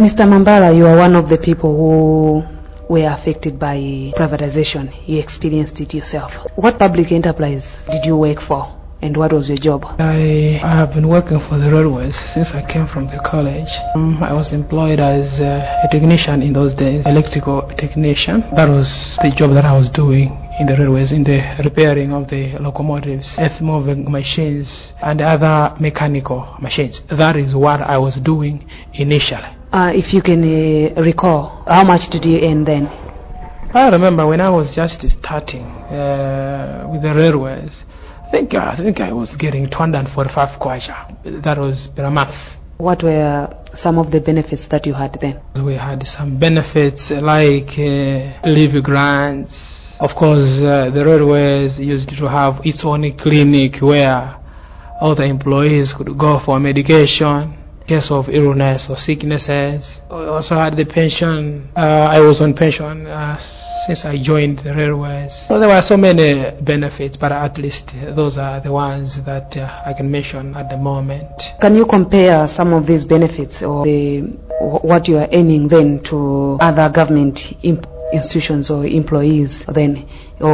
Mr. Mambala, you are one of the people who were affected by privatization. You experienced it yourself. What public enterprise did you work for, and what was your job? I have been working for the railways since I came from the college. I was employed as a technician in those days, electrical technician. That was the job that I was doing in the railways, in the repairing of the locomotives, earth-moving machines, and other mechanical machines. That is what I was doing initially. If you can recall, how much did you earn then? I remember when I was just starting with the railways, I think I was getting 245 kwacha. That was per month. What were some of the benefits that you had then? We had some benefits like leave grants. Of course, the railways used to have its own clinic where all the employees could go for medication in case of illness or sicknesses. We also had the pension. I was on pension since I joined the railways. So there were so many benefits, but at least those are the ones that I can mention at the moment. Can you compare some of these benefits or what you are earning then to other government institutions or employees then,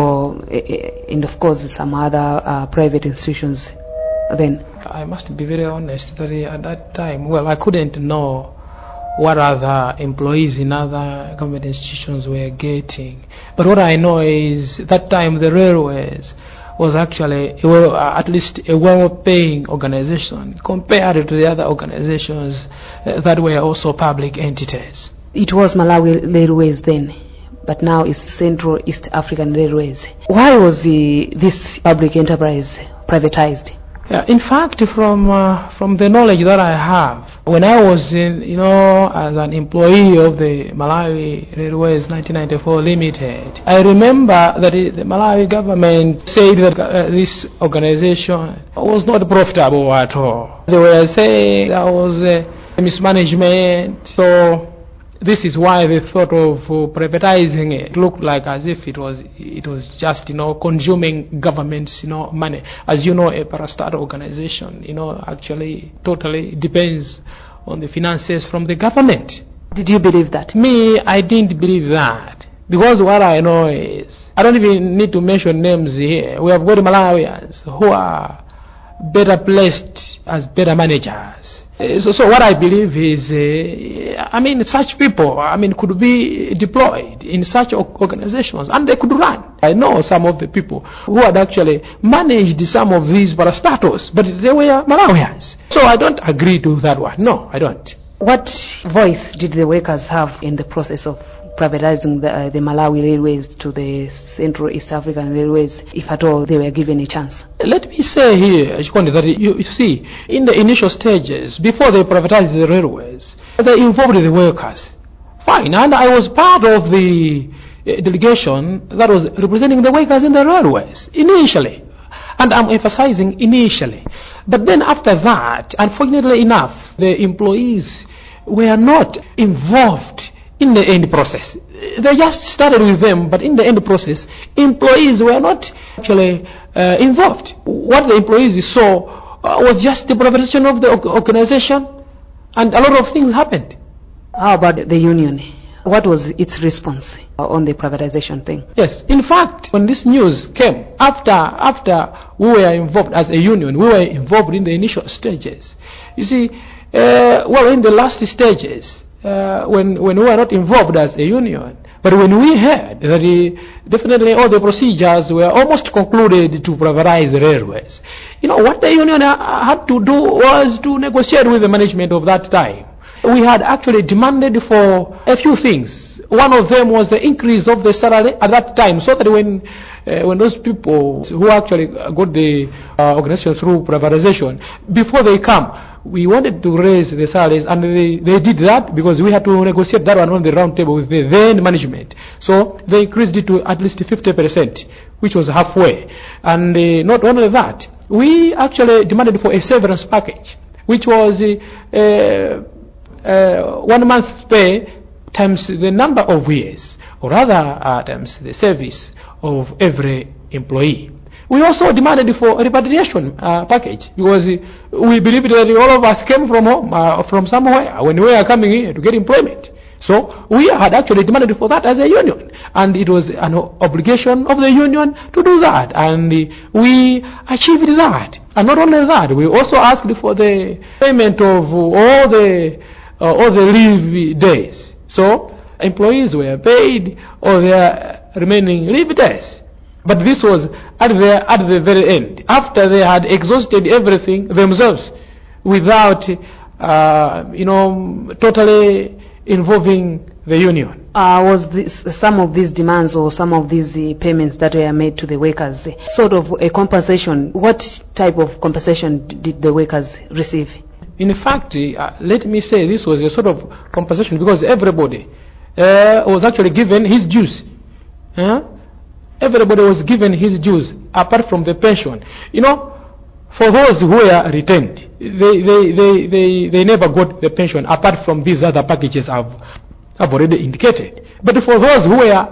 and of course some other private institutions then? I must be very honest that at that time, I couldn't know what other employees in other government institutions were getting. But what I know is that time the railways was actually at least a well-paying organization compared to the other organizations that were also public entities. It was Malawi Railways then, but now it's Central East African Railways. Why was this public enterprise privatized? In fact, from the knowledge that I have, when I was as an employee of the Malawi Railways 1994 Limited, I remember that the Malawi government said that this organization was not profitable at all. They were saying there was mismanagement, so this is why they thought of privatizing it. It looked like as if it was just consuming government's money. As you know, a parastatal organization actually totally depends on the finances from the government. Did you believe that? Me, I didn't believe that, because what I know is, I don't even need to mention names here. We have got Malawians who are better placed as better managers. So what I believe is, such people, could be deployed in such organizations and they could run. I know some of the people who had actually managed some of these parastatals, but they were Malawians. So I don't agree to that one. No, I don't. What voice did the workers have in the process of privatizing the Malawi Railways to the Central East African Railways, if at all they were given a chance? Let me say here, Chikondi, that you see, in the initial stages, before they privatized the railways, they involved the workers. Fine, and I was part of the delegation that was representing the workers in the railways, initially. And I'm emphasizing initially. But then after that, unfortunately enough, the employees were not involved in the end process. They just started with them, but in the end process, employees were not actually involved. What the employees saw was just the privatization of the organization, and a lot of things happened. How about the union? What was its response on the privatization thing? Yes, in fact, when this news came, after we were involved as a union, we were involved in the initial stages. You see, in the last stages, when we were not involved as a union, but when we heard that definitely all the procedures were almost concluded to privatize the railways, what the union had to do was to negotiate with the management of that time. We had actually demanded for a few things. One of them was the increase of the salary at that time, so that when those people who actually got the organization through privatization, before they come, we wanted to raise the salaries, and they did that because we had to negotiate that one on the round table with the then management. So they increased it to at least 50%, which was halfway. And not only that, we actually demanded for a severance package, which was 1 month's pay times the number of years, or rather times the service of every employee. We also demanded for a repatriation package, because we believed that all of us came from home, from somewhere, when we were coming here to get employment. So we had actually demanded for that as a union, and it was an obligation of the union to do that, and we achieved that. And not only that, we also asked for the payment of all the leave days. So employees were paid all their remaining leave days. But this was at the very end, after they had exhausted everything themselves, without totally involving the union. Was some of these demands or some of these payments that were made to the workers sort of a compensation? What type of compensation did the workers receive? In fact, let me say this was a sort of compensation, because everybody was actually given his dues. Everybody was given his dues, apart from the pension. For those who were retained, they never got the pension, apart from these other packages I've already indicated. But for those who were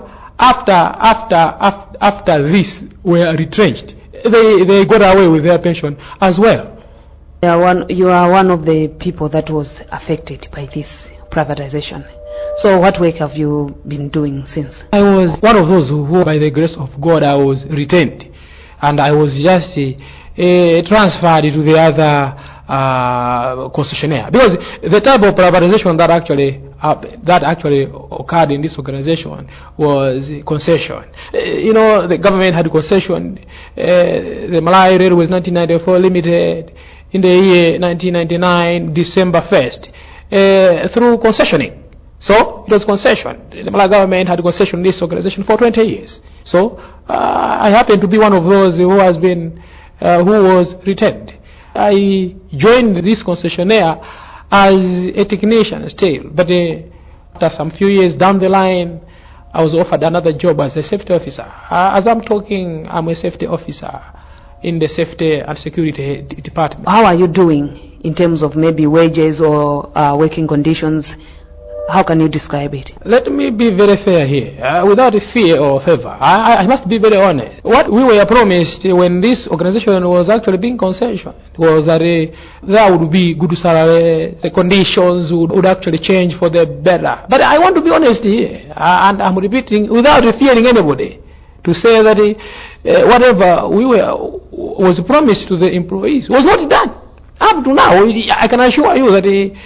after this were retrenched, they got away with their pension as well. You are one of the people that was affected by this privatization. So what work have you been doing since? I was one of those who, by the grace of God, I was retained, and I was just transferred to the other concessionaire, because the type of privatization that actually occurred in this organization was concession. The government had concession the Malay Railways 1994 Limited in the year 1999 December 1st through concessioning. So it was concession. The Malay government had concession this organization for 20 years. So I happen to be one of those who was retained. I joined this concessionaire as a technician still, but after some few years down the line, I was offered another job as a safety officer. As I'm talking, I'm a safety officer in the safety and security department. How are you doing in terms of maybe wages or working conditions? How can you describe it? Let me be very fair here, without fear or favor. I must be very honest. What we were promised when this organization was actually being concessioned was that there would be good salary, the conditions would actually change for the better. But I want to be honest here, and I'm repeating without fearing anybody, to say that whatever was promised to the employees was not done. Up to now, I can assure you that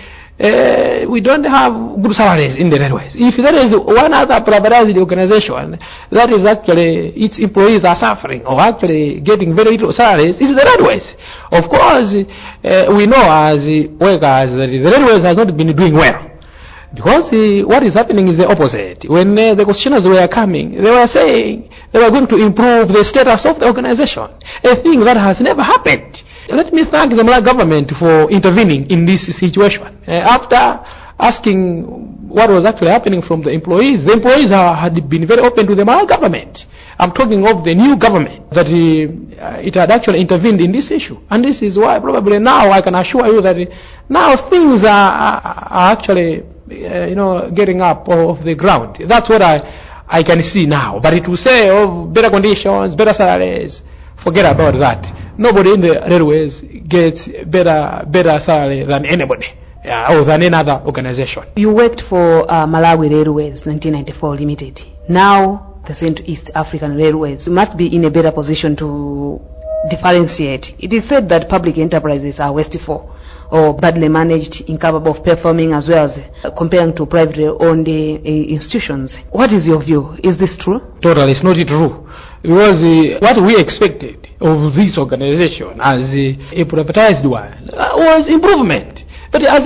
we don't have good salaries in the railways. If there is one other privatized organization that is actually its employees are suffering or actually getting very little salaries, it's the railways. Of course, we know as workers that the railways has not been doing well. Because what is happening is the opposite. When the concessionaires were coming, they were saying they were going to improve the status of the organization, a thing that has never happened. Let me thank the Malay government for intervening in this situation. After asking what was actually happening from the employees had been very open to the Malay government. I'm talking of the new government, that it had actually intervened in this issue. And this is why probably now I can assure you that now things are actually getting up off the ground. That's what I can see now. But it will say better conditions, better salaries, forget about that. Nobody in the railways gets better salary than anybody, or than any other organization. You worked for Malawi Railways 1994 Limited. Now the Central East African Railways must be in a better position to differentiate. It is said that public enterprises are wasteful or badly managed, incapable of performing, as well as comparing to privately owned institutions. What is your view? Is this true? Totally, it's not true. Because what we expected of this organization as a privatized one was improvement. But as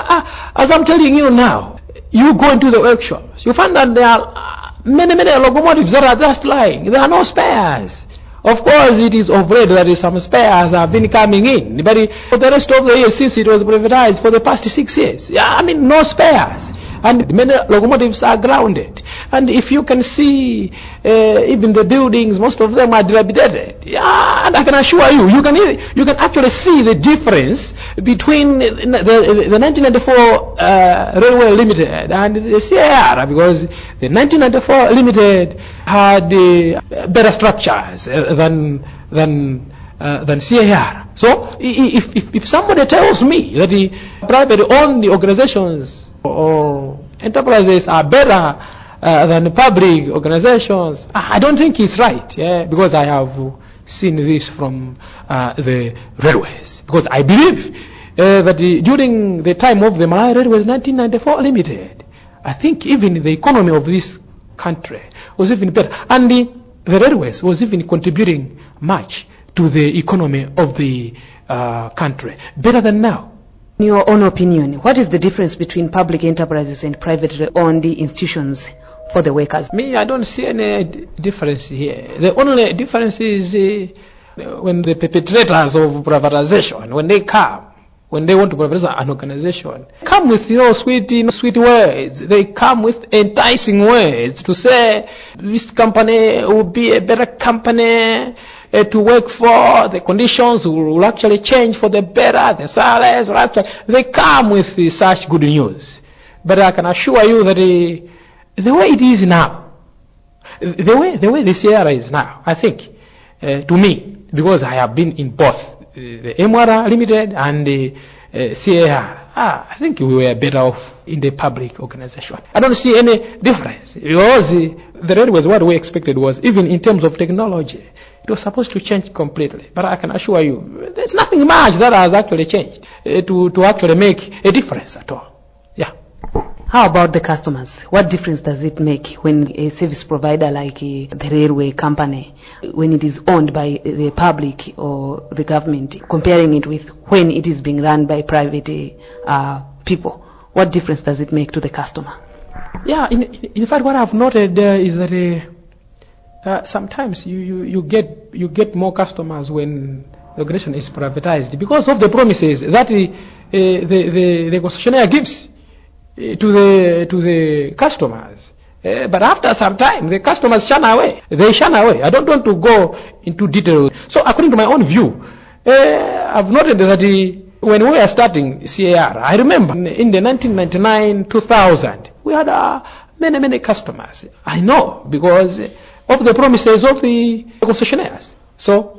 I'm telling you now, you go into the workshops, you find that there are many locomotives that are just lying. There are no spares. Of course, it is of late that some spares have been coming in, but for the rest of the year, since it was privatized for the past 6 years, no spares. And many locomotives are grounded. And if you can see, even the buildings, most of them are dilapidated. Yeah, and I can assure you, you can actually see the difference between the 1994 Railway Limited and the CAR, because the 1994 Limited had better structures than CAR. So if somebody tells me that the private-owned organizations or enterprises are better than the public organizations, I don't think it's right, because I have seen this from the railways. Because I believe that during the time of the Malaya Railways 1994 Limited, I think even the economy of this country was even better. And the railways was even contributing much to the economy of the country, better than now. In your own opinion, what is the difference between public enterprises and private-owned institutions for the workers? Me, I don't see any difference here. The only difference is when the perpetrators of privatization, when they want to privatize an organization, come with sweet words. They come with enticing words to say this company will be a better company to work for, the conditions will actually change for the better, the salaries will actually, they come with such good news. But I can assure you that the way it is now, the way the CAR is now, I think, to me, because I have been in both the MWR Limited and the CAR, I think we were better off in the public organization. I don't see any difference, because the railways, what we expected was, even in terms of technology, it was supposed to change completely. But I can assure you, there's nothing much that has actually changed to actually make a difference at all. Yeah. How about the customers? What difference does it make when a service provider like the railway company, when it is owned by the public or the government, comparing it with when it is being run by private people? What difference does it make to the customer? Yeah, in fact, what I've noted is that sometimes you get more customers when the organization is privatized, because of the promises that the concessionaire gives to the customers. But after some time, the customers shun away. They shun away. I don't want to go into detail. So according to my own view, I've noted that when we were starting CAR, I remember in the 1999-2000, we had many customers. I know, because of the promises of the concessionaires. So